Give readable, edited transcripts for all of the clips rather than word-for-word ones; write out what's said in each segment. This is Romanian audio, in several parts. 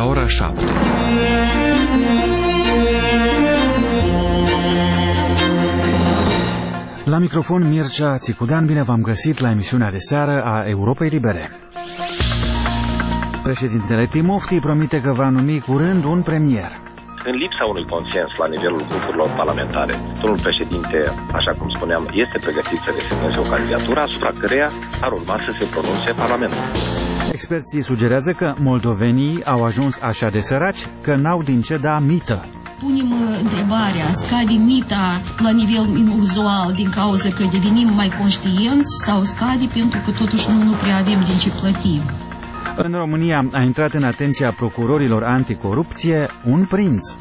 la ora 7. La microfon Mircea Țicudan, bine v-am găsit la emisiunea de seară a Europei Libere. Președintele Timofti promite că va numi curând un premier. În lipsa unui consens la nivelul grupurilor parlamentare, domnul președinte, așa cum spuneam, este pregătit să desemneze o candidatură asupra căreia ar urma să se pronunțe Parlamentul. Experții sugerează că moldovenii au ajuns așa de săraci că n-au din ce da mită. Punem întrebarea, scade mita la nivel uzual din cauza că devenim mai conștienți sau scade pentru că totuși nu prea avem din ce plăti? În România a intrat în atenția procurorilor anticorupție un prinț.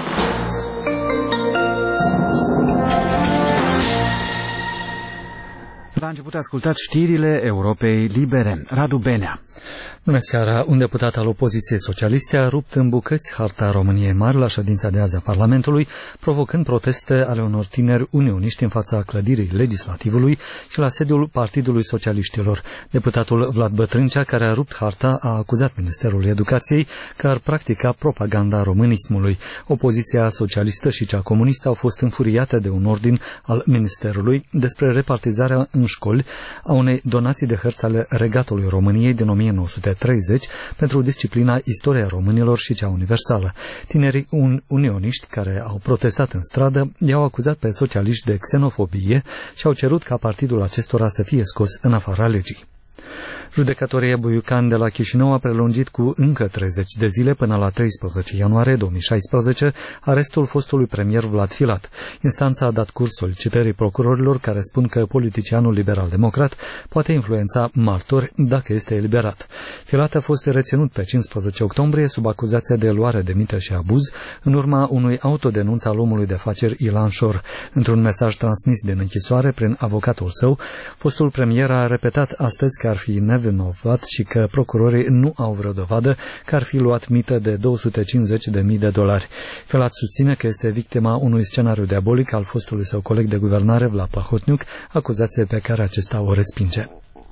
La început ascultați știrile Europei Libere. Radu Benea. Bună seara! Un deputat al opoziției socialiste a rupt în bucăți harta României Mari la ședința de azi a Parlamentului, provocând proteste ale unor tineri unioniști în fața clădirii legislativului și la sediul Partidului Socialiștilor. Deputatul Vlad Bătrâncea, care a rupt harta, a acuzat Ministerul Educației că ar practica propaganda românismului. Opoziția socialistă și cea comunistă au fost înfuriate de un ordin al Ministerului despre repartizarea în școli a unei donații de hărți ale Regatului României din 1930 pentru disciplina Istoria Românilor și cea universală. Tinerii unioniști care au protestat în stradă i-au acuzat pe socialiști de xenofobie și au cerut ca partidul acestora să fie scos în afara legii. Judecătoria Buiucan de la Chișinău a prelungit cu încă 30 de zile până la 13 ianuarie 2016 arestul fostului premier Vlad Filat. Instanța a dat curs solicitării procurorilor care spun că politicianul liberal-democrat poate influența martori dacă este eliberat. Filat a fost reținut pe 15 octombrie sub acuzația de luare de mită și abuz în urma unui autodenunț al omului de afaceri Ilan Șor. Într-un mesaj transmis din închisoare prin avocatul său, fostul premier a repetat astăzi că ar fi nevinovat și că procurorii nu au vreo dovadă că ar fi luat mită de $250.000. Filat susține că este victima unui scenariu diabolic al fostului său coleg de guvernare Vlad Plahotniuc, acuzație pe care acesta o respinge.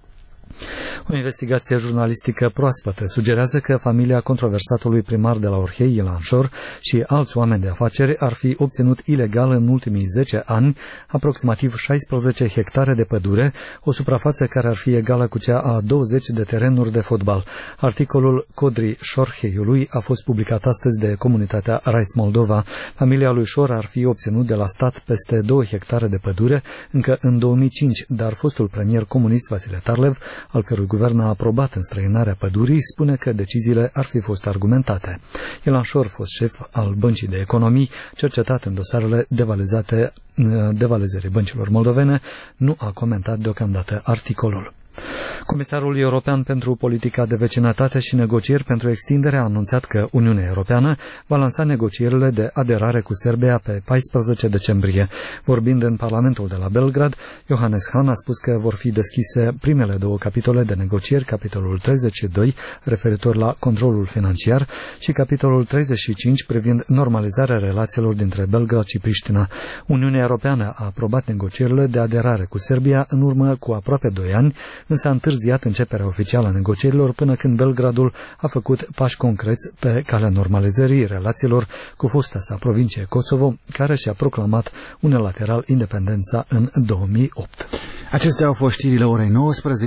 O investigație jurnalistică proaspătă sugerează că familia controversatului primar de la Orhei, Ilan Șor, și alți oameni de afaceri ar fi obținut ilegal în ultimii 10 ani aproximativ 16 hectare de pădure, o suprafață care ar fi egală cu cea a 20 de terenuri de fotbal. Articolul Codrii Șorheiului a fost publicat astăzi de comunitatea Rais Moldova. Familia lui Șor ar fi obținut de la stat peste 2 hectare de pădure încă în 2005, dar fostul premier comunist Vasile Tarlev, al cărui guvern a aprobat înstrăinarea pădurii, spune că deciziile ar fi fost argumentate. Ilan Șor, fost șef al Băncii de Economii, cercetat în dosarele devalizării băncilor moldovene, nu a comentat deocamdată articolul. Comisarul European pentru Politica de Vecinătate și Negocieri pentru Extindere a anunțat că Uniunea Europeană va lansa negocierile de aderare cu Serbia pe 14 decembrie. Vorbind în Parlamentul de la Belgrad, Johannes Hahn a spus că vor fi deschise primele 2 capitole de negocieri, capitolul 32 referitor la controlul financiar și capitolul 35 privind normalizarea relațiilor dintre Belgrad și Priștina. Uniunea Europeană a aprobat negocierile de aderare cu Serbia în urmă cu aproape 2 ani, însă a întârziat începerea oficială a negocierilor până când Belgradul a făcut pași concreți pe calea normalizării relațiilor cu fosta sa provincie Kosovo, care și-a proclamat unilateral independența în 2008. Acestea au fost știrile orei 19.